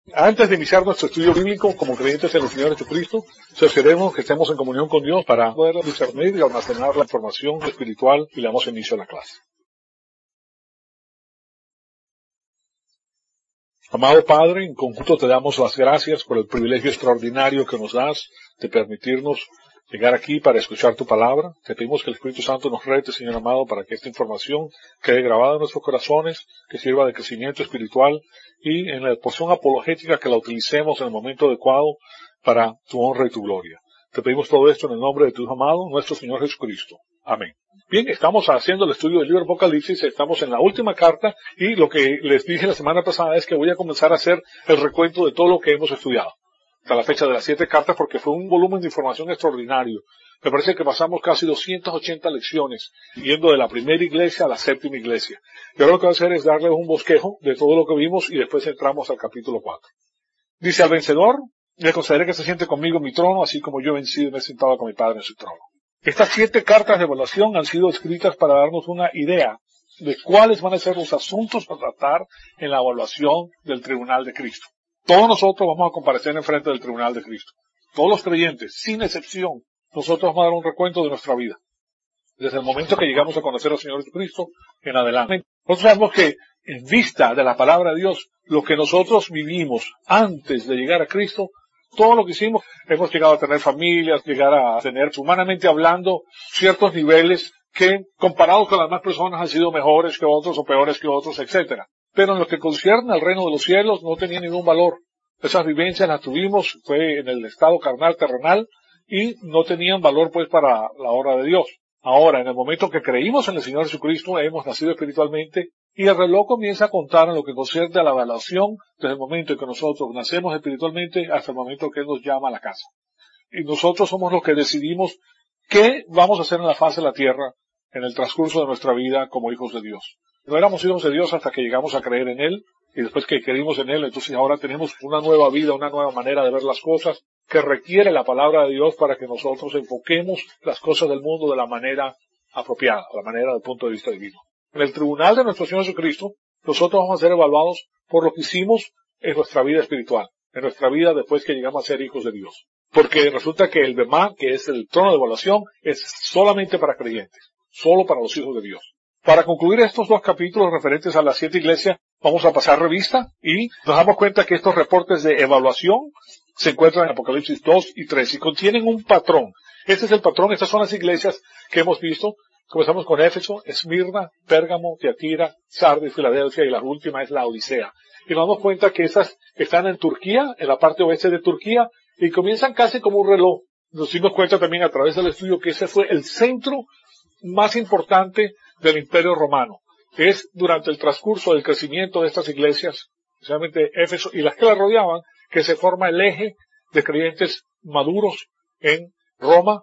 Antes de iniciar nuestro estudio bíblico como creyentes en el Señor Jesucristo, cercioremos que estemos en comunión con Dios para poder discernir y almacenar la información espiritual y le damos inicio a la clase. Amado Padre, en conjunto te damos las gracias por el privilegio extraordinario que nos das de permitirnos llegar aquí para escuchar tu palabra. Te pedimos que el Espíritu Santo nos rete, Señor amado, para que esta información quede grabada en nuestros corazones, que sirva de crecimiento espiritual y en la porción apologética que la utilicemos en el momento adecuado para tu honra y tu gloria. Te pedimos todo esto en el nombre de tu Hijo amado, nuestro Señor Jesucristo. Amén. Bien, estamos haciendo el estudio del libro Apocalipsis, estamos en la última carta y lo que les dije la semana pasada es que voy a comenzar a hacer el recuento de todo lo que hemos estudiado hasta la fecha de las 7 cartas, porque fue un volumen de información extraordinario. Me parece que pasamos casi 280 lecciones, yendo de la primera iglesia a la séptima iglesia. Y ahora lo que voy a hacer es darles un bosquejo de todo lo que vimos y después entramos al capítulo 4. Dice: al vencedor le concederé que se siente conmigo en mi trono, así como yo he vencido y me he sentado con mi Padre en su trono. Estas 7 cartas de evaluación han sido escritas para darnos una idea de cuáles van a ser los asuntos a tratar en la evaluación del tribunal de Cristo. Todos nosotros vamos a comparecer en frente del tribunal de Cristo. Todos los creyentes, sin excepción, nosotros vamos a dar un recuento de nuestra vida. Desde el momento que llegamos a conocer al Señor Jesucristo en adelante. Nosotros sabemos que, en vista de la palabra de Dios, lo que nosotros vivimos antes de llegar a Cristo, todo lo que hicimos, hemos llegado a tener familias, llegar a tener, humanamente hablando, ciertos niveles que, comparados con las demás personas, han sido mejores que otros o peores que otros, etcétera. Pero en lo que concierne al reino de los cielos no tenía ningún valor. Esas vivencias las tuvimos, fue en el estado carnal, terrenal, y no tenían valor pues para la obra de Dios. Ahora, en el momento que creímos en el Señor Jesucristo, hemos nacido espiritualmente, y el reloj comienza a contar en lo que concierne a la evaluación desde el momento en que nosotros nacemos espiritualmente hasta el momento que Él nos llama a la casa. Y nosotros somos los que decidimos qué vamos a hacer en la faz de la tierra en el transcurso de nuestra vida como hijos de Dios. No éramos hijos de Dios hasta que llegamos a creer en Él, y después que creímos en Él, entonces ahora tenemos una nueva vida, una nueva manera de ver las cosas, que requiere la palabra de Dios para que nosotros enfoquemos las cosas del mundo de la manera apropiada, la manera del punto de vista divino. En el tribunal de nuestro Señor Jesucristo, nosotros vamos a ser evaluados por lo que hicimos en nuestra vida espiritual, en nuestra vida después que llegamos a ser hijos de Dios. Porque resulta que el Bemá, que es el trono de evaluación, es solamente para creyentes, solo para los hijos de Dios. Para concluir estos 2 capítulos referentes a las 7 iglesias, vamos a pasar revista y nos damos cuenta que estos reportes de evaluación se encuentran en Apocalipsis 2 y 3 y contienen un patrón. Este es el patrón, estas son las iglesias que hemos visto. Comenzamos con Éfeso, Esmirna, Pérgamo, Tiatira, Sardis, Filadelfia y la última es la Odisea. Y nos damos cuenta que estas están en Turquía, en la parte oeste de Turquía, y comienzan casi como un reloj. Nos dimos cuenta también a través del estudio que ese fue el centro más importante del Imperio Romano. Es durante el transcurso del crecimiento de estas iglesias, especialmente Éfeso y las que la rodeaban, que se forma el eje de creyentes maduros en Roma,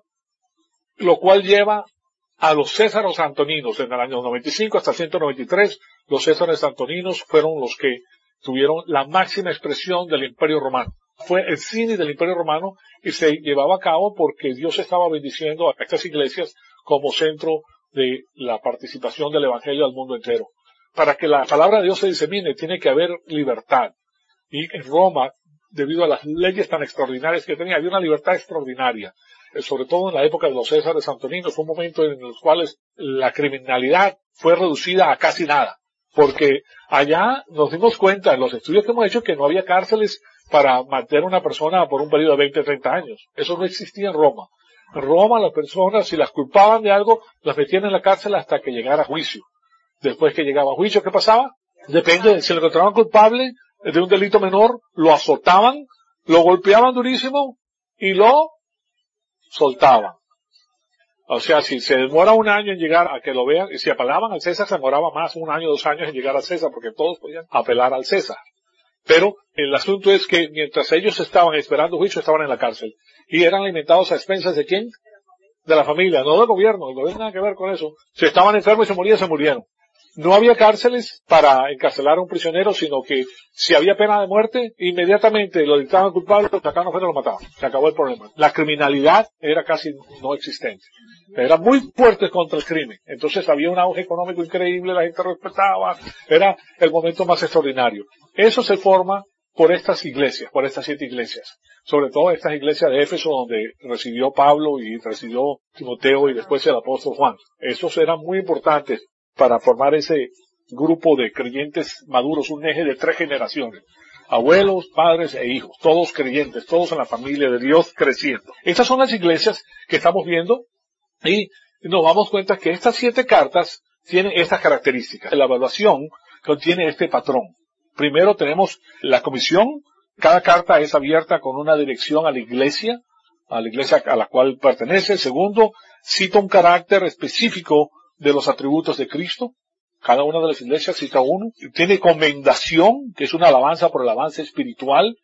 lo cual lleva a los Césaros Antoninos. En el año 95 hasta 193, los Césares Antoninos fueron los que tuvieron la máxima expresión del Imperio Romano. Fue el cine del Imperio Romano y se llevaba a cabo porque Dios estaba bendiciendo a estas iglesias como centro de la participación del Evangelio al mundo entero. Para que la palabra de Dios se disemine, tiene que haber libertad. Y en Roma, debido a las leyes tan extraordinarias que tenía, había una libertad extraordinaria. Sobre todo en la época de los Césares Antoninos, fue un momento en los cuales la criminalidad fue reducida a casi nada. Porque allá nos dimos cuenta, en los estudios que hemos hecho, que no había cárceles para mantener a una persona por un periodo de 20 o 30 años. Eso no existía en Roma. En Roma las personas, si las culpaban de algo, las metían en la cárcel hasta que llegara a juicio. Después que llegaba a juicio, ¿qué pasaba? Depende, si lo encontraban culpable de un delito menor, lo azotaban, lo golpeaban durísimo y lo soltaban. O sea, si se demora un año en llegar a que lo vean, y si apelaban al César, se demoraba más, 1 año, 2 años en llegar al César, porque todos podían apelar al César. Pero el asunto es que mientras ellos estaban esperando juicio, estaban en la cárcel. Y eran alimentados a expensas ¿de quién? De la familia, no del gobierno. El gobierno no tiene nada que ver con eso. Si estaban enfermos y se morían, se murieron. No había cárceles para encarcelar a un prisionero, sino que si había pena de muerte, inmediatamente lo dictaban culpable, lo sacaban afuera y lo mataban. Se acabó el problema. La criminalidad era casi no existente. Eran muy fuertes contra el crimen. Entonces había un auge económico increíble, la gente respetaba. Era el momento más extraordinario. Eso se forma por estas iglesias, por estas 7 iglesias. Sobre todo estas iglesias de Éfeso donde residió Pablo y residió Timoteo y después el apóstol Juan. Esos eran muy importantes para formar ese grupo de creyentes maduros, un eje de 3 generaciones. Abuelos, padres e hijos, todos creyentes, todos en la familia de Dios creciendo. Estas son las iglesias que estamos viendo y nos damos cuenta que estas 7 cartas tienen estas características. La evaluación contiene este patrón. Primero tenemos la comisión. Cada carta es abierta con una dirección a la iglesia a la cual pertenece. Segundo, cita un carácter específico de los atributos de Cristo. Cada una de las iglesias cita uno. Tiene comendación, que es una alabanza por el avance espiritual.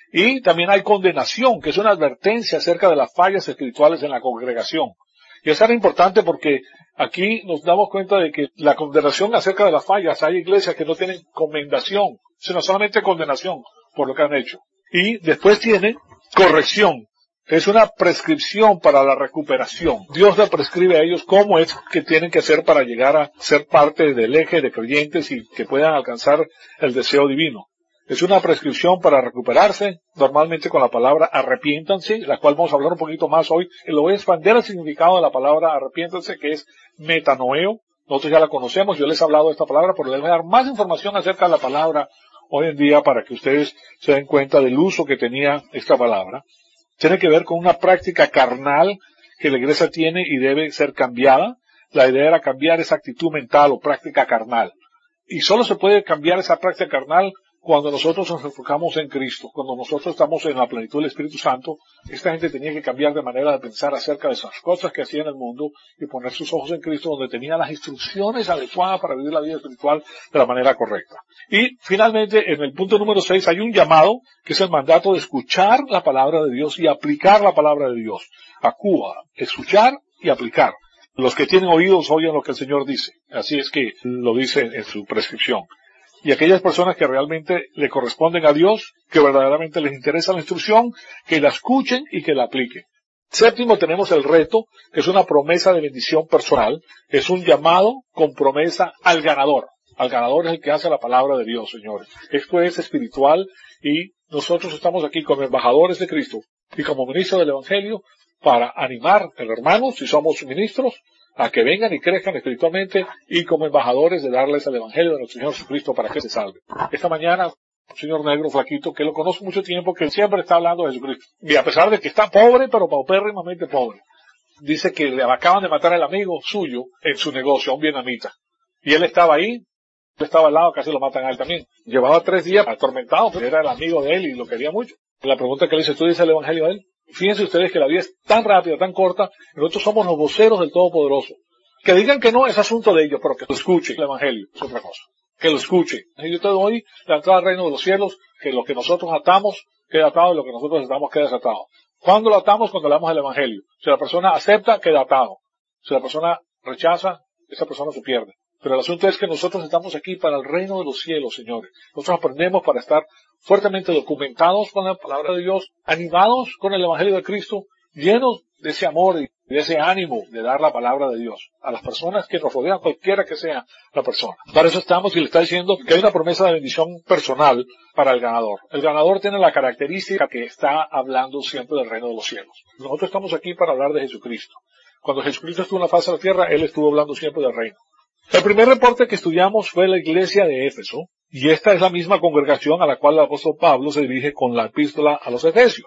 Y también hay condenación, que es una advertencia acerca de las fallas espirituales en la congregación. Y eso era importante porque aquí nos damos cuenta de que la condenación acerca de las fallas, hay iglesias que no tienen comendación, sino solamente condenación por lo que han hecho. Y después tiene corrección. Es una prescripción para la recuperación. Dios le prescribe a ellos cómo es que tienen que hacer para llegar a ser parte del eje de creyentes y que puedan alcanzar el deseo divino. Es una prescripción para recuperarse, normalmente con la palabra arrepiéntanse, la cual vamos a hablar un poquito más hoy. Y lo voy a expandir el significado de la palabra arrepiéntanse, que es metanoeo. Nosotros ya la conocemos, yo les he hablado de esta palabra, pero les voy a dar más información acerca de la palabra hoy en día para que ustedes se den cuenta del uso que tenía esta palabra. Tiene que ver con una práctica carnal que la iglesia tiene y debe ser cambiada. La idea era cambiar esa actitud mental o práctica carnal. Y solo se puede cambiar esa práctica carnal cuando nosotros nos enfocamos en Cristo, cuando nosotros estamos en la plenitud del Espíritu Santo. Esta gente tenía que cambiar de manera de pensar acerca de esas cosas que hacía en el mundo y poner sus ojos en Cristo, donde tenía las instrucciones adecuadas para vivir la vida espiritual de la manera correcta. Y finalmente, en el punto número 6, hay un llamado, que es el mandato de escuchar la palabra de Dios y aplicar la palabra de Dios. Acúa, escuchar y aplicar. Los que tienen oídos oyen lo que el Señor dice. Así es que lo dice en su prescripción. Y aquellas personas que realmente le corresponden a Dios, que verdaderamente les interesa la instrucción, que la escuchen y que la apliquen. Séptimo, tenemos el reto, que es una promesa de bendición personal. Es un llamado con promesa al ganador. Al ganador es el que hace la palabra de Dios, señores. Esto es espiritual y nosotros estamos aquí como embajadores de Cristo y como ministros del Evangelio para animar a los hermanos, si somos ministros, a que vengan y crezcan espiritualmente y como embajadores de darles el Evangelio de nuestro Señor Jesucristo para que se salve. Esta mañana, un señor negro flaquito, que lo conozco mucho tiempo, que siempre está hablando de Jesucristo. Y a pesar de que está pobre, pero paupérrimamente pobre. Dice que le acaban de matar al amigo suyo en su negocio, a un vietnamita. Y él estaba ahí, él estaba al lado, casi lo matan a él también. Llevaba 3 días atormentado, pero era el amigo de él y lo quería mucho. La pregunta que le hice, ¿tú dices el Evangelio a él? Fíjense ustedes que la vida es tan rápida, tan corta, y nosotros somos los voceros del Todopoderoso. Que digan que no es asunto de ellos, pero que lo escuchen. El Evangelio es otra cosa. Que lo escuchen. Y yo te doy la entrada al reino de los cielos, que lo que nosotros atamos queda atado y lo que nosotros atamos queda desatado. ¿Cuándo lo atamos? Cuando le damos el Evangelio. Si la persona acepta, queda atado. Si la persona rechaza, esa persona se pierde. Pero el asunto es que nosotros estamos aquí para el reino de los cielos, señores. Nosotros aprendemos para estar fuertemente documentados con la palabra de Dios, animados con el Evangelio de Cristo, llenos de ese amor y de ese ánimo de dar la palabra de Dios a las personas que nos rodean, cualquiera que sea la persona. Para eso estamos y le está diciendo que hay una promesa de bendición personal para el ganador. El ganador tiene la característica que está hablando siempre del reino de los cielos. Nosotros estamos aquí para hablar de Jesucristo. Cuando Jesucristo estuvo en la faz de la tierra, Él estuvo hablando siempre del reino. El primer reporte que estudiamos fue la iglesia de Éfeso, y esta es la misma congregación a la cual el apóstol Pablo se dirige con la epístola a los Efesios.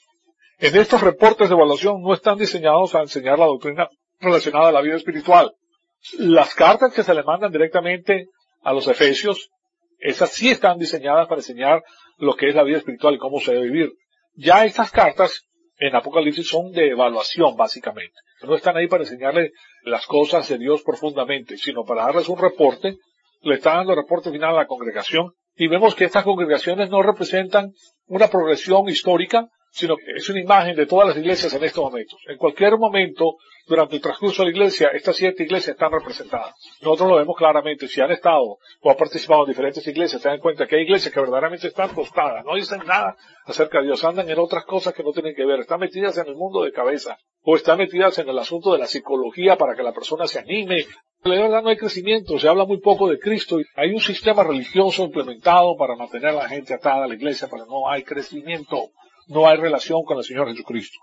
En estos reportes de evaluación no están diseñados a enseñar la doctrina relacionada a la vida espiritual. Las cartas que se le mandan directamente a los Efesios, esas sí están diseñadas para enseñar lo que es la vida espiritual y cómo se debe vivir. Ya estas cartas en Apocalipsis son de evaluación, básicamente. No están ahí para enseñarle las cosas de Dios profundamente, sino para darles un reporte. Le está dando el reporte final a la congregación y vemos que estas congregaciones no representan una progresión histórica, sino que es una imagen de todas las iglesias en estos momentos. En cualquier momento, durante el transcurso de la iglesia, estas 7 iglesias están representadas. Nosotros lo vemos claramente. Si han estado o han participado en diferentes iglesias, se dan cuenta que hay iglesias que verdaderamente están tostadas, no dicen nada acerca de Dios, andan en otras cosas que no tienen que ver, están metidas en el mundo de cabeza, o están metidas en el asunto de la psicología para que la persona se anime. La verdad no hay crecimiento, se habla muy poco de Cristo. Hay un sistema religioso implementado para mantener a la gente atada a la iglesia, pero no hay crecimiento, no hay relación con el Señor Jesucristo.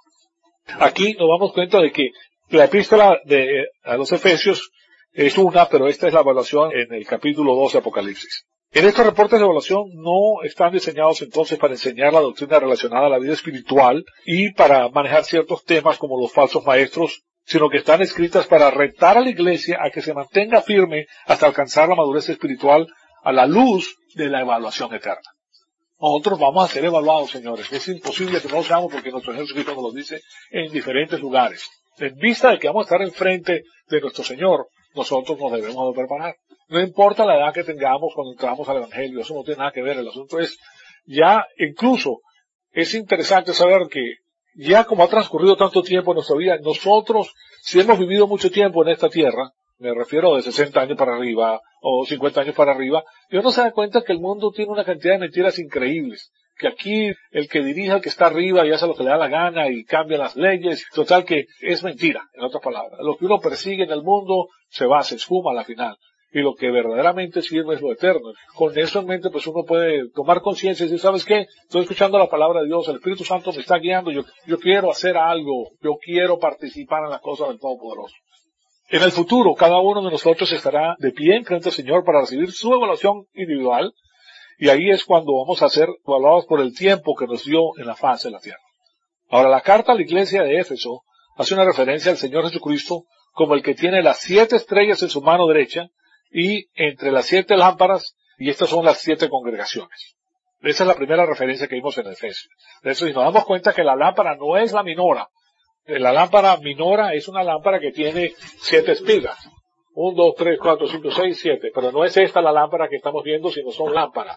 Aquí nos damos cuenta de que la epístola a los Efesios es una, pero esta es la evaluación en el capítulo 2 de Apocalipsis. En estos reportes de evaluación no están diseñados entonces para enseñar la doctrina relacionada a la vida espiritual y para manejar ciertos temas como los falsos maestros, sino que están escritas para retar a la iglesia a que se mantenga firme hasta alcanzar la madurez espiritual a la luz de la evaluación eterna. Nosotros vamos a ser evaluados, señores. Es imposible que no lo seamos porque nuestro Señor Jesucristo nos lo dice en diferentes lugares. En vista de que vamos a estar enfrente de nuestro Señor, nosotros nos debemos de preparar. No importa la edad que tengamos cuando entramos al Evangelio, eso no tiene nada que ver. El asunto es, ya incluso, es interesante saber que ya como ha transcurrido tanto tiempo en nuestra vida, nosotros, si hemos vivido mucho tiempo en esta tierra, me refiero de 60 años para arriba, o 50 años para arriba, y uno se da cuenta que el mundo tiene una cantidad de mentiras increíbles. Que aquí el que dirige al que está arriba y hace lo que le da la gana y cambia las leyes, total que es mentira, en otras palabras. Lo que uno persigue en el mundo se esfuma a la final. Y lo que verdaderamente sirve es lo eterno. Con eso en mente, pues uno puede tomar conciencia y decir, ¿sabes qué? Estoy escuchando la palabra de Dios, el Espíritu Santo me está guiando, yo quiero hacer algo, yo quiero participar en las cosas del Todopoderoso. En el futuro, cada uno de nosotros estará de pie en frente al Señor para recibir su evaluación individual, y ahí es cuando vamos a ser evaluados por el tiempo que nos dio en la faz de la tierra. Ahora, la carta a la iglesia de Éfeso hace una referencia al Señor Jesucristo como el que tiene las 7 estrellas en su mano derecha y entre las 7 lámparas, y estas son las 7 congregaciones. Esa es la primera referencia que vimos en Efesios. De eso, si nos damos cuenta que la lámpara no es la minora. La lámpara minora es una lámpara que tiene 7 espigas. 1, 2, 3, 4, 5, 6, 7. Pero no es esta la lámpara que estamos viendo, sino son lámparas.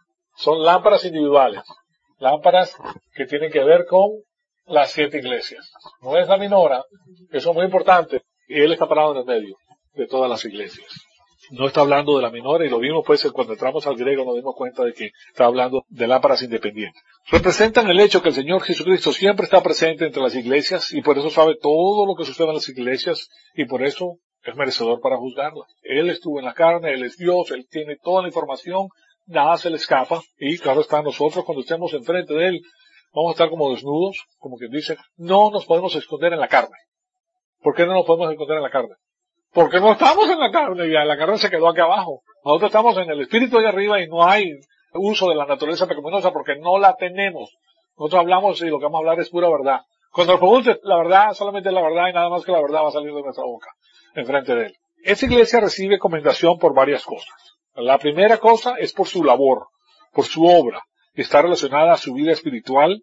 Son lámparas individuales. Lámparas que tienen que ver con las 7 iglesias. No es la minora, eso es muy importante. Y él está parado en el medio de todas las iglesias. No está hablando de la minora, y lo vimos pues cuando entramos al griego nos dimos cuenta de que está hablando de lámparas independientes. Representan el hecho que el Señor Jesucristo siempre está presente entre las iglesias y por eso sabe todo lo que sucede en las iglesias y por eso es merecedor para juzgarlas. Él estuvo en la carne, Él es Dios, Él tiene toda la información, nada se le escapa y claro está, nosotros cuando estemos enfrente de Él vamos a estar como desnudos, como quien dice, no nos podemos esconder en la carne. ¿Por qué no nos podemos esconder en la carne? Porque no estamos en la carne, ya la carne se quedó aquí abajo. Nosotros estamos en el espíritu de arriba y no hay uso de la naturaleza pecaminosa porque no la tenemos. Nosotros hablamos y lo que vamos a hablar es pura verdad. Cuando nos pregunte la verdad, solamente la verdad y nada más que la verdad va a salir de nuestra boca, enfrente de Él. Esta iglesia recibe comendación por varias cosas. La primera cosa es por su labor, por su obra, que está relacionada a su vida espiritual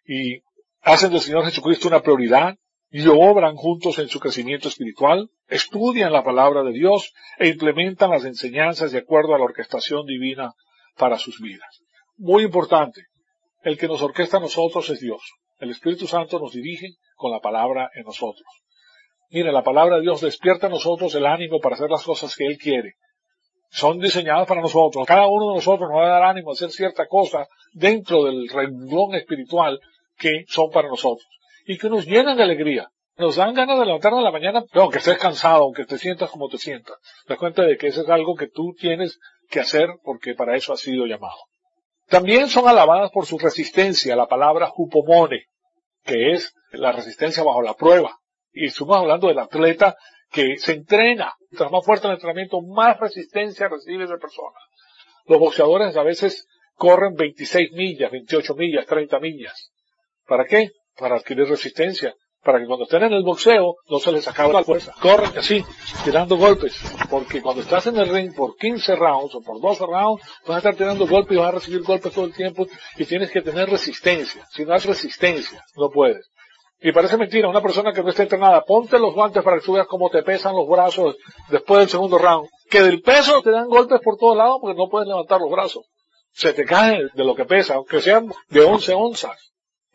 y hacen del Señor Jesucristo una prioridad y obran juntos en su crecimiento espiritual, estudian la palabra de Dios e implementan las enseñanzas de acuerdo a la orquestación divina para sus vidas. Muy importante, el que nos orquesta a nosotros es Dios. El Espíritu Santo nos dirige con la palabra en nosotros. Mire, la palabra de Dios despierta a nosotros el ánimo para hacer las cosas que Él quiere. Son diseñadas para nosotros. Cada uno de nosotros nos va a dar ánimo a hacer cierta cosa dentro del renglón espiritual que son para nosotros. Y que nos llenan de alegría. Nos dan ganas de levantarnos en la mañana, aunque estés cansado, aunque te sientas como te sientas. Te das cuenta de que eso es algo que tú tienes que hacer porque para eso has sido llamado. También son alabadas por su resistencia a la palabra hupomone, que es la resistencia bajo la prueba. Y estamos hablando del atleta que se entrena. Mientras más fuerte el entrenamiento, más resistencia recibe esa persona. Los boxeadores a veces corren 26 millas, 28 millas, 30 millas. ¿Para qué? Para adquirir resistencia. Para que cuando estén en el boxeo no se les acabe la fuerza. Corren así, tirando golpes. Porque cuando estás en el ring por 15 rounds o por 12 rounds, vas a estar tirando golpes y vas a recibir golpes todo el tiempo y tienes que tener resistencia. Si no has resistencia, no puedes. Y parece mentira, una persona que no está entrenada, ponte los guantes para que tú veas cómo te pesan los brazos después del segundo round. Que del peso te dan golpes por todos lados porque no puedes levantar los brazos. Se te cae de lo que pesa, aunque sean de 11 onzas.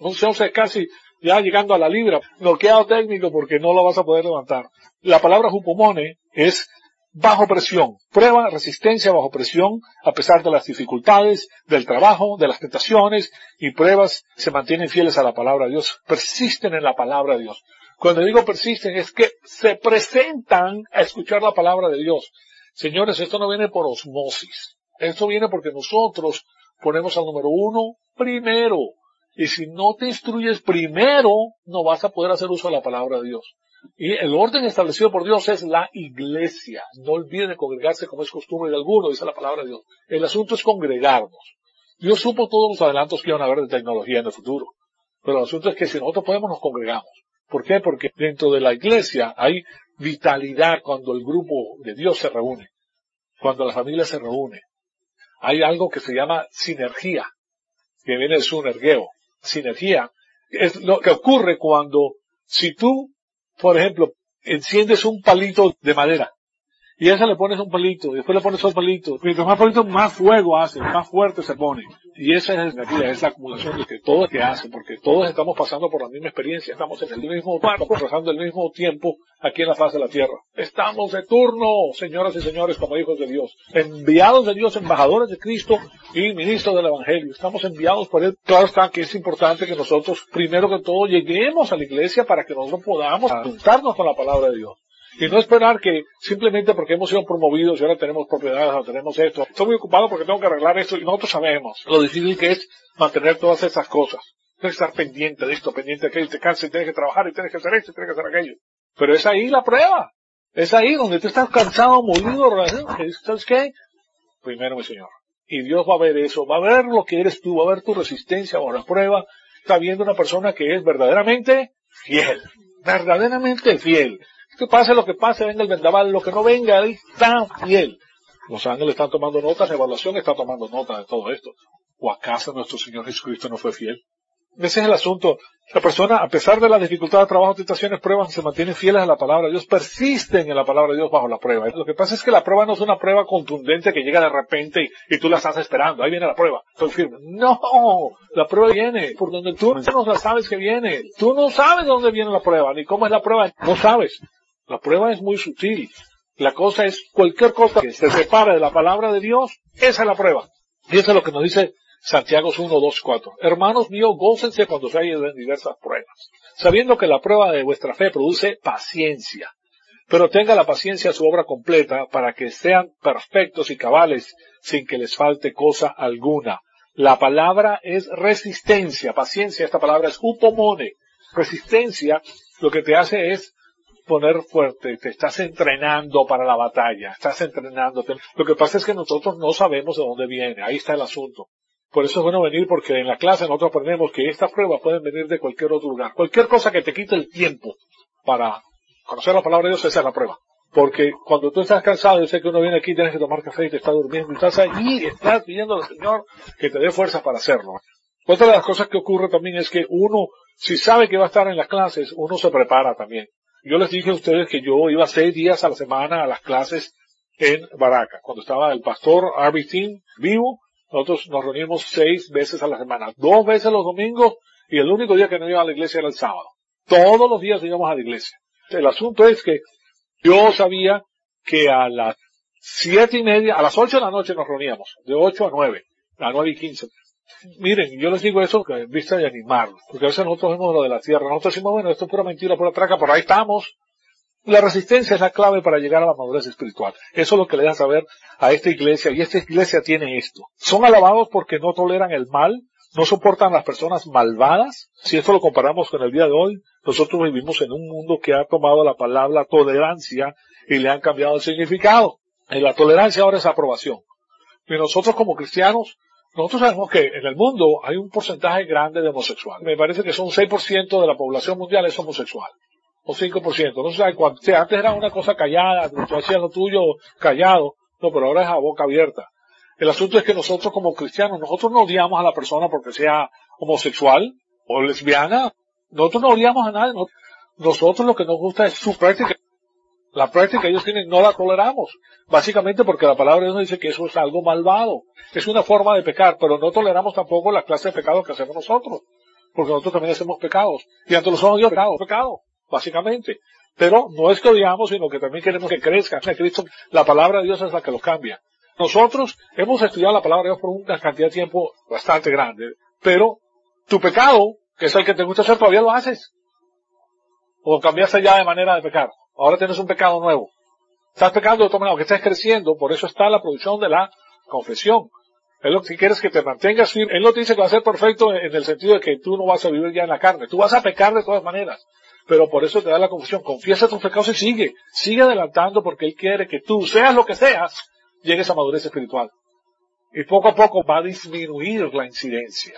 11 casi ya llegando a la libra, noqueado técnico porque no lo vas a poder levantar. La palabra hupomone es bajo presión, prueba, resistencia bajo presión, a pesar de las dificultades, del trabajo, de las tentaciones y pruebas, se mantienen fieles a la palabra de Dios, persisten en la palabra de Dios. Cuando digo persisten es que se presentan a escuchar la palabra de Dios. Señores, esto no viene por osmosis, esto viene porque nosotros ponemos al número uno primero. Y si no te instruyes primero, no vas a poder hacer uso de la palabra de Dios. Y el orden establecido por Dios es la iglesia. No olviden de congregarse como es costumbre de alguno, dice la palabra de Dios. El asunto es congregarnos. Dios supo todos los adelantos que iban a haber de tecnología en el futuro. Pero el asunto es que si nosotros podemos, nos congregamos. ¿Por qué? Porque dentro de la iglesia hay vitalidad cuando el grupo de Dios se reúne. Cuando la familia se reúne. Hay algo que se llama sinergia, que viene del sunergeo. Sinergia es lo que ocurre cuando, si tú, por ejemplo, enciendes un palito de madera y a ese le pones un palito y después le pones otro palito, mientras más palito más fuego hace, más fuerte se pone. Y esa es la acumulación de que todo que hace, porque todos estamos pasando por la misma experiencia, estamos en el mismo barco, pasando el mismo tiempo aquí en la faz de la tierra. Estamos de turno, señoras y señores, como hijos de Dios, enviados de Dios, embajadores de Cristo y ministros del Evangelio. Estamos enviados por Él. Claro está que es importante que nosotros, primero que todo, lleguemos a la iglesia para que nosotros podamos juntarnos con la palabra de Dios. Y no esperar que simplemente porque hemos sido promovidos y ahora tenemos propiedades o tenemos esto. Estoy muy ocupado porque tengo que arreglar esto y nosotros sabemos lo difícil que es mantener todas esas cosas. Tienes que estar pendiente de esto, pendiente de aquello, te cansas y tienes que trabajar y tienes que hacer esto y tienes que hacer aquello. Pero es ahí la prueba. Es ahí donde tú estás cansado, molido, ¿sabes qué? Primero, mi Señor. Y Dios va a ver eso, va a ver lo que eres tú, va a ver tu resistencia o la prueba. Está viendo una persona que es verdaderamente fiel. Verdaderamente fiel. Que pase lo que pase, venga el vendaval, lo que no venga, él está fiel. Los ángeles están tomando notas, la evaluación está tomando nota de todo esto. ¿O acaso nuestro Señor Jesucristo no fue fiel? Ese es el asunto. La persona, a pesar de las dificultades, trabajo, tentaciones, pruebas, se mantienen fieles a la palabra de Dios, persisten en la palabra de Dios bajo la prueba. Lo que pasa es que la prueba no es una prueba contundente que llega de repente y tú la estás esperando. Ahí viene la prueba. Estoy firme. No, la prueba viene por donde tú no la sabes que viene. Tú no sabes dónde viene la prueba, ni cómo es la prueba. No sabes. La prueba es muy sutil. La cosa es cualquier cosa que se separe de la palabra de Dios, esa es la prueba. Y eso es lo que nos dice Santiago 1, 2, 4. Hermanos míos, gócense cuando se hallen en diversas pruebas, sabiendo que la prueba de vuestra fe produce paciencia. Pero tenga la paciencia su obra completa para que sean perfectos y cabales sin que les falte cosa alguna. La palabra es resistencia. Paciencia, esta palabra es hupomone. Resistencia, lo que te hace es poner fuerte, te estás entrenando para la batalla, estás entrenándote. Lo que pasa es que nosotros no sabemos de dónde viene, ahí está el asunto. Por eso es bueno venir, porque en la clase nosotros aprendemos que estas pruebas pueden venir de cualquier otro lugar. Cualquier cosa que te quite el tiempo para conocer la palabra de Dios, esa es la prueba. Porque cuando tú estás cansado, yo sé que uno viene aquí, tienes que tomar café y te está durmiendo y estás ahí y estás pidiendo al Señor que te dé fuerza para hacerlo. Otra de las cosas que ocurre también es que uno, si sabe que va a estar en las clases, uno se prepara también. Yo les dije a ustedes que yo iba 6 días a la semana a las clases en Baraka. Cuando estaba el pastor Arbitin vivo, nosotros nos reuníamos 6 veces a la semana. 2 veces los domingos y el único día que no iba a la iglesia era el sábado. Todos los días íbamos a la iglesia. El asunto es que yo sabía que a las 7:30, a las 8 de la noche nos reuníamos, de 8 a 9, a 9:15. Miren, yo les digo eso en vista de animarlos, porque a veces nosotros vemos lo de la tierra, nosotros decimos, bueno, esto es pura mentira, pura traca, pero ahí estamos. La resistencia es la clave para llegar a la madurez espiritual. Eso es lo que le da a saber a esta iglesia, y esta iglesia tiene esto. Son alabados porque no toleran el mal, no soportan las personas malvadas. Si esto lo comparamos con el día de hoy, nosotros vivimos en un mundo que ha tomado la palabra tolerancia y le han cambiado el significado. Y la tolerancia ahora es aprobación. Y nosotros como cristianos, nosotros sabemos que en el mundo hay un porcentaje grande de homosexuales. Me parece que son 6% de la población mundial es homosexual. O 5%. No se sabe cuánto. O sea, antes era una cosa callada, tú hacías lo tuyo callado. No, pero ahora es a boca abierta. El asunto es que nosotros como cristianos, nosotros no odiamos a la persona porque sea homosexual o lesbiana. Nosotros no odiamos a nadie. Nosotros lo que nos gusta es su práctica. La práctica que ellos tienen no la toleramos. Básicamente porque la palabra de Dios nos dice que eso es algo malvado. Es una forma de pecar, pero no toleramos tampoco la clase de pecado que hacemos nosotros. porque nosotros también hacemos pecados. Y ante los ojos de Dios, pecado, básicamente. Pero no es que odiamos, sino que también queremos que crezcan en Cristo. La palabra de Dios es la que los cambia. Nosotros hemos estudiado la palabra de Dios por una cantidad de tiempo bastante grande, pero tu pecado, que es el que te gusta hacer, todavía lo haces. O cambiaste ya de manera de pecar. Ahora tienes un pecado nuevo. Estás pecando de otra manera, que estás creciendo, por eso está la producción de la confesión. Él lo que quiere es que te mantengas firme. Él no te dice que va a ser perfecto en el sentido de que tú no vas a vivir ya en la carne. Tú vas a pecar de todas maneras. Pero por eso te da la confesión. Confiesa tus pecados y sigue adelantando, porque Él quiere que tú, seas lo que seas, llegues a madurez espiritual. Y poco a poco va a disminuir la incidencia.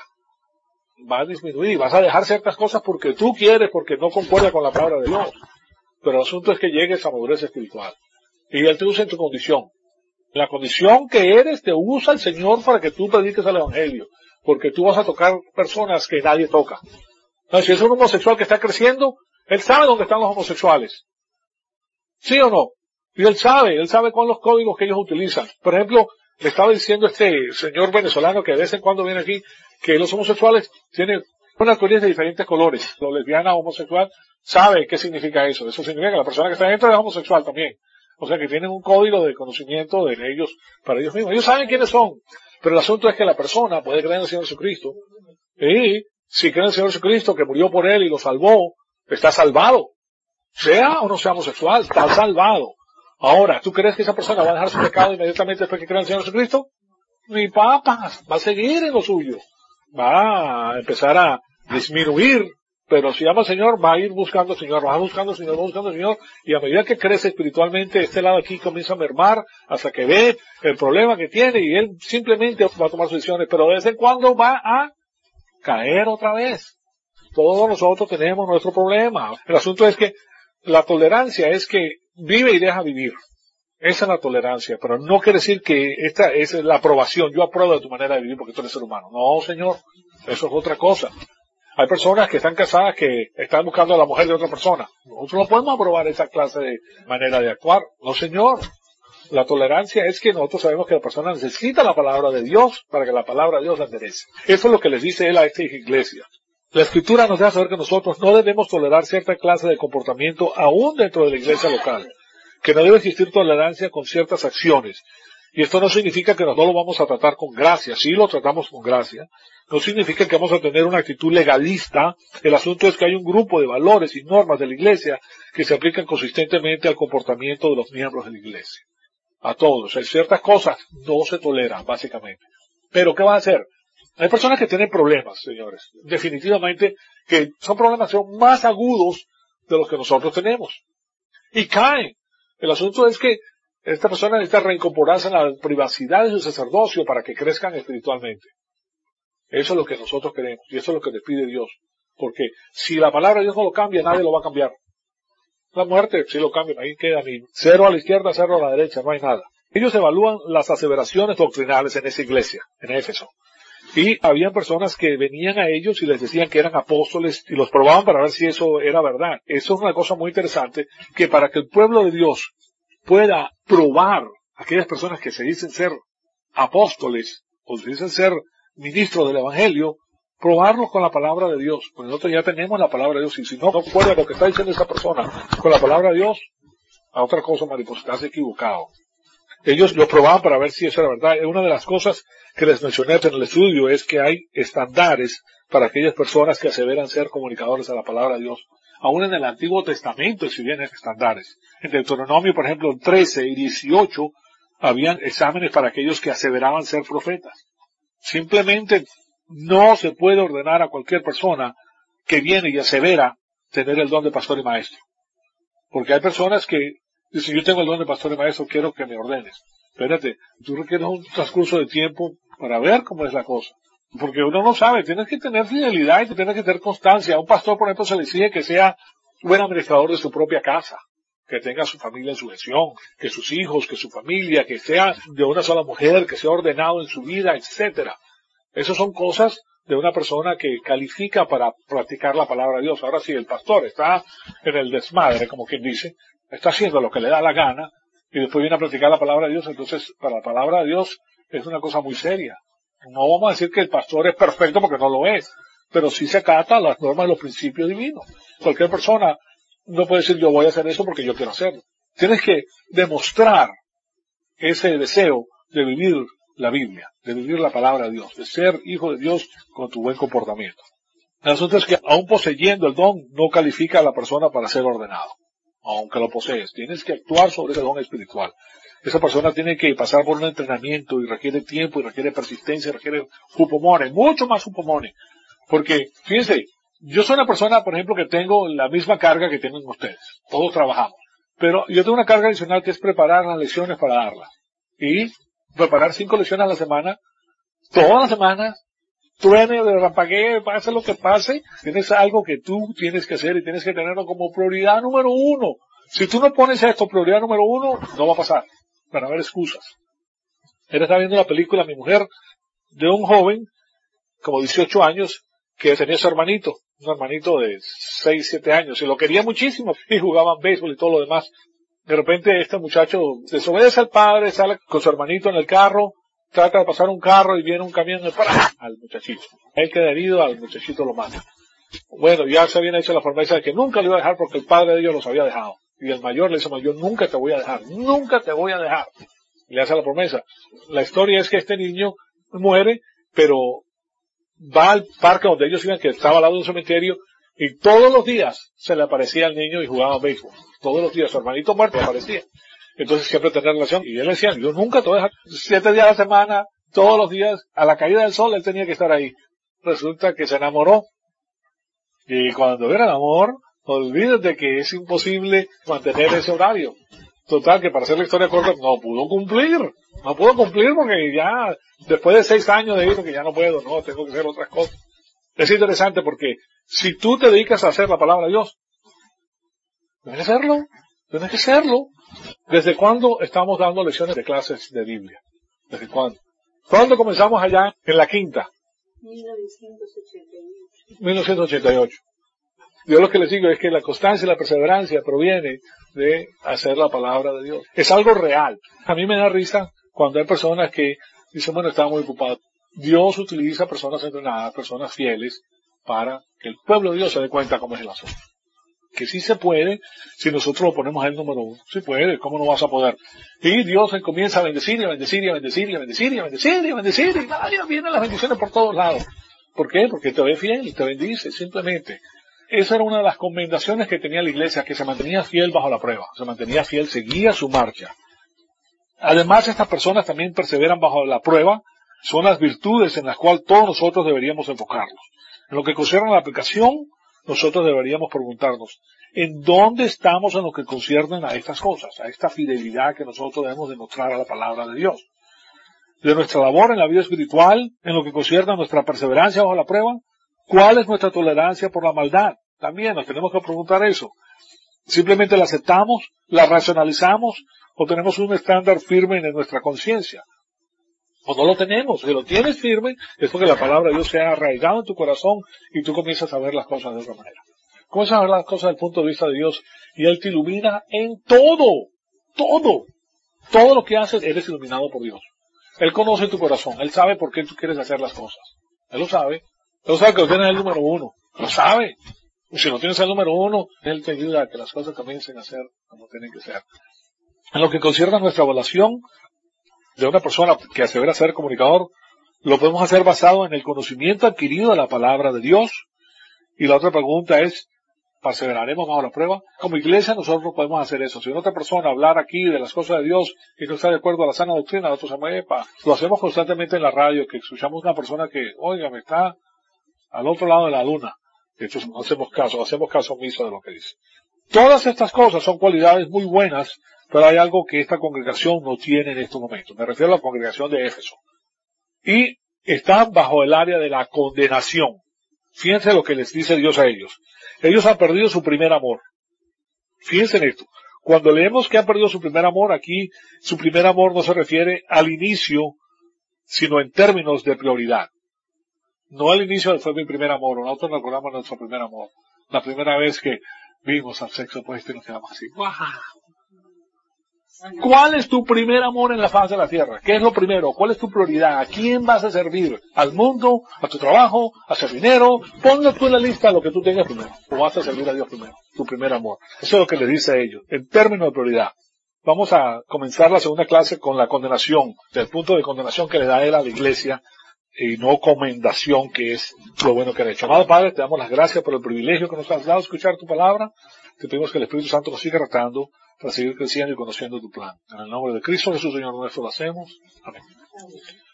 Va a disminuir. Vas a dejar ciertas cosas porque tú quieres, porque no concuerda con la palabra de Dios. Pero el asunto es que llegues a madurez espiritual. Y Él te usa en tu condición. La condición que eres te usa el Señor para que tú prediques el Evangelio. Porque tú vas a tocar personas que nadie toca. Entonces, si es un homosexual que está creciendo, Él sabe dónde están los homosexuales. ¿Sí o no? Y Él sabe cuáles son los códigos que ellos utilizan. Por ejemplo, le estaba diciendo este señor venezolano que de vez en cuando viene aquí, que los homosexuales tienen unas colillas de diferentes colores. La lesbiana homosexual sabe qué significa eso. Eso significa que la persona que está dentro es homosexual también. O sea que tienen un código de conocimiento de ellos, para ellos mismos. Ellos saben quiénes son. Pero el asunto es que la persona puede creer en el Señor Jesucristo. Y si cree en el Señor Jesucristo, que murió por él y lo salvó, está salvado. Sea o no sea homosexual, está salvado. Ahora, ¿tú crees que esa persona va a dejar su pecado inmediatamente después que cree en el Señor Jesucristo? Ni papas, va a seguir en lo suyo. Va a empezar a disminuir. Pero si ama al Señor, va a ir buscando al Señor, va buscando al Señor, va buscando al Señor, y a medida que crece espiritualmente, este lado aquí comienza a mermar, hasta que ve el problema que tiene, y él simplemente va a tomar sus decisiones, pero de vez en cuando va a caer otra vez. Todos nosotros tenemos nuestro problema. El asunto es que la tolerancia es que vive y deja vivir. Esa es la tolerancia, pero no quiere decir que esta es la aprobación. Yo apruebo de tu manera de vivir porque tú eres ser humano. No, Señor, eso es otra cosa. Hay personas que están casadas que están buscando a la mujer de otra persona. Nosotros no podemos aprobar esa clase de manera de actuar. No, Señor. La tolerancia es que nosotros sabemos que la persona necesita la palabra de Dios para que la palabra de Dios la enderece. Eso es lo que les dice él a esta iglesia. La Escritura nos deja saber que nosotros no debemos tolerar cierta clase de comportamiento aún dentro de la iglesia local. Que no debe existir tolerancia con ciertas acciones. Y esto no significa que no lo vamos a tratar con gracia. Sí lo tratamos con gracia. No significa que vamos a tener una actitud legalista. El asunto es que hay un grupo de valores y normas de la iglesia que se aplican consistentemente al comportamiento de los miembros de la iglesia. A todos. Hay ciertas cosas no se toleran, básicamente. Pero, ¿qué va a hacer? Hay personas que tienen problemas, señores. Definitivamente, que son problemas que son más agudos de los que nosotros tenemos. Y caen. El asunto es que esta persona necesita reincorporarse en la privacidad de su sacerdocio para que crezcan espiritualmente. Eso es lo que nosotros queremos. Y eso es lo que le pide Dios. Porque si la palabra de Dios no lo cambia, nadie lo va a cambiar. La muerte, si lo cambian, ahí queda ni cero a la izquierda, cero a la derecha, no hay nada. Ellos evalúan las aseveraciones doctrinales en esa iglesia, en Éfeso. Y habían personas que venían a ellos y les decían que eran apóstoles y los probaban para ver si eso era verdad. Eso es una cosa muy interesante, que para que el pueblo de Dios pueda probar a aquellas personas que se dicen ser apóstoles o se dicen ser ministros del Evangelio, probarlos con la palabra de Dios. Porque nosotros ya tenemos la palabra de Dios y si no concuerda lo que está diciendo esa persona con la palabra de Dios, a otra cosa, mariposa, estás equivocado. Ellos lo probaban para ver si eso era verdad. Una de las cosas que les mencioné en el estudio es que hay estándares para aquellas personas que aseveran ser comunicadores de la palabra de Dios. Aún en el Antiguo Testamento existen estándares. En Deuteronomio, por ejemplo, 13 y 18, habían exámenes para aquellos que aseveraban ser profetas. Simplemente no se puede ordenar a cualquier persona que viene y asevera tener el don de pastor y maestro. Porque hay personas que dicen, yo tengo el don de pastor y maestro, quiero que me ordenes. Espérate, tú requieres un transcurso de tiempo para ver cómo es la cosa. Porque uno no sabe, tienes que tener fidelidad y tienes que tener constancia. A un pastor, por ejemplo, se le exige que sea buen administrador de su propia casa, que tenga su familia en sujeción, que sus hijos, que su familia, que sea de una sola mujer, que sea ordenado en su vida, etcétera. Esas son cosas de una persona que califica para practicar la palabra de Dios. Ahora sí, el pastor está en el desmadre, como quien dice, está haciendo lo que le da la gana, y después viene a practicar la palabra de Dios. Entonces, para la palabra de Dios es una cosa muy seria. No vamos a decir que el pastor es perfecto porque no lo es, pero sí se acata las normas y los principios divinos. Cualquier persona no puede decir yo voy a hacer eso porque yo quiero hacerlo. Tienes que demostrar ese deseo de vivir la Biblia, de vivir la palabra de Dios, de ser hijo de Dios con tu buen comportamiento. El asunto es que aún poseyendo el don no califica a la persona para ser ordenado, aunque lo posees. Tienes que actuar sobre ese don espiritual. Esa persona tiene que pasar por un entrenamiento y requiere tiempo y requiere persistencia y requiere upomone, mucho más upomone. Porque, fíjense, yo soy una persona, por ejemplo, que tengo la misma carga que tienen ustedes. Todos trabajamos. Pero yo tengo una carga adicional que es preparar las lecciones para darlas. Y preparar 5 lecciones a la semana, todas las semanas, truene, relampaguee, pase lo que pase, tienes algo que tú tienes que hacer y tienes que tenerlo como prioridad número 1. Si tú no pones esto prioridad número 1, no va a pasar. Van a haber excusas. Él está viendo una película, mi mujer, de un joven, como 18 años, que tenía su hermanito, un hermanito de 6, 7 años, y lo quería muchísimo, y jugaban béisbol y todo lo demás. De repente este muchacho desobedece al padre, sale con su hermanito en el carro, trata de pasar un carro y viene un camión y ¡para! Al muchachito. Él queda herido, al muchachito lo mata. Bueno, ya se habían hecho la promesa de que nunca lo iba a dejar porque el padre de ellos los había dejado. Y el mayor le dice, yo nunca te voy a dejar, nunca te voy a dejar. Y le hace la promesa. La historia es que este niño muere, pero va al parque donde ellos iban, que estaba al lado de un cementerio, y todos los días se le aparecía al niño y jugaba béisbol. Todos los días, su hermanito muerto le aparecía. Entonces siempre tenía relación. Y él decía, yo nunca te voy a dejar. 7 días a la semana, todos los días, a la caída del sol, él tenía que estar ahí. Resulta que se enamoró. Y cuando era el amor, olvídate que es imposible mantener ese horario. Total, que para hacer la historia corta, no pudo cumplir. No pudo cumplir porque ya, después de 6 años de ir, que ya no puedo, no, tengo que hacer otras cosas. Es interesante porque si tú te dedicas a hacer la palabra de Dios, tienes que hacerlo, tienes que hacerlo. ¿Desde cuándo estamos dando lecciones de clases de Biblia? ¿Desde cuándo? ¿Cuándo comenzamos allá en la quinta? 1988. Yo lo que les digo es que la constancia y la perseverancia proviene de hacer la palabra de Dios. Es algo real. A mí me da risa cuando hay personas que dicen, bueno, estaba muy ocupado. Dios utiliza personas entrenadas, personas fieles, para que el pueblo de Dios se dé cuenta cómo es el asunto. Que sí se puede, si nosotros lo ponemos el número 1. Sí puede, ¿cómo no vas a poder? Y Dios comienza a bendecir y a bendecir y a bendecir y a bendecir y a bendecir y a bendecir y vaya, vienen las bendiciones por todos lados. ¿Por qué? Porque te ve fiel y te bendice, simplemente. Esa era una de las comendaciones que tenía la iglesia, que se mantenía fiel bajo la prueba. Se mantenía fiel, seguía su marcha. Además, estas personas también perseveran bajo la prueba. Son las virtudes en las cuales todos nosotros deberíamos enfocarnos. En lo que concierne a la aplicación, nosotros deberíamos preguntarnos, ¿en dónde estamos en lo que conciernen a estas cosas? A esta fidelidad que nosotros debemos demostrar a la palabra de Dios. De nuestra labor en la vida espiritual, en lo que concierne a nuestra perseverancia bajo la prueba, ¿cuál es nuestra tolerancia por la maldad? También nos tenemos que preguntar eso. ¿Simplemente la aceptamos, la racionalizamos, o tenemos un estándar firme en nuestra conciencia? O no lo tenemos. Si lo tienes firme, es porque la palabra de Dios se ha arraigado en tu corazón y tú comienzas a ver las cosas de otra manera. Comienzas a ver las cosas desde el punto de vista de Dios y Él te ilumina en todo. Todo. Todo lo que haces, eres iluminado por Dios. Él conoce tu corazón. Él sabe por qué tú quieres hacer las cosas. Él lo sabe. Él sabe que tú tienes el número 1. Lo sabe. Y si no tienes el número 1, Él te ayuda a que las cosas comiencen a ser como tienen que ser. En lo que concierne a nuestra evaluación de una persona que asevera ser comunicador, lo podemos hacer basado en el conocimiento adquirido de la palabra de Dios. Y la otra pregunta es, ¿perseveraremos bajo la prueba? Como iglesia nosotros podemos hacer eso. Si una otra persona hablar aquí de las cosas de Dios y no está de acuerdo a la sana doctrina, nosotros lo hacemos constantemente en la radio, que escuchamos una persona que, me está al otro lado de la luna. De hecho, no hacemos caso omiso de lo que dice. Todas estas cosas son cualidades muy buenas, pero hay algo que esta congregación no tiene en estos momentos. Me refiero a la congregación de Éfeso. Y están bajo el área de la condenación. Fíjense lo que les dice Dios a ellos. Ellos han perdido su primer amor. Fíjense en esto. Cuando leemos que han perdido su primer amor, aquí su primer amor no se refiere al inicio, sino en términos de prioridad. No al inicio fue mi primer amor, nosotros nos acordamos de nuestro primer amor. La primera vez que vimos al sexo opuesto y nos quedamos así. ¡Wow! ¿Cuál es tu primer amor en la faz de la tierra? ¿Qué es lo primero? ¿Cuál es tu prioridad? ¿A quién vas a servir? ¿Al mundo? ¿A tu trabajo? ¿A hacer dinero? Ponlo tú en la lista lo que tú tengas primero. ¿O vas a servir a Dios primero? Tu primer amor. Eso es lo que le dice a ellos, en términos de prioridad. Vamos a comenzar la segunda clase con la condenación, del punto de condenación que le da él a la iglesia, y no comendación, que es lo bueno que ha hecho. Amado Padre, te damos las gracias por el privilegio que nos has dado de escuchar tu palabra. Te pedimos que el Espíritu Santo nos siga tratando para seguir creciendo y conociendo tu plan. En el nombre de Cristo Jesús, Señor nuestro, lo hacemos. Amén.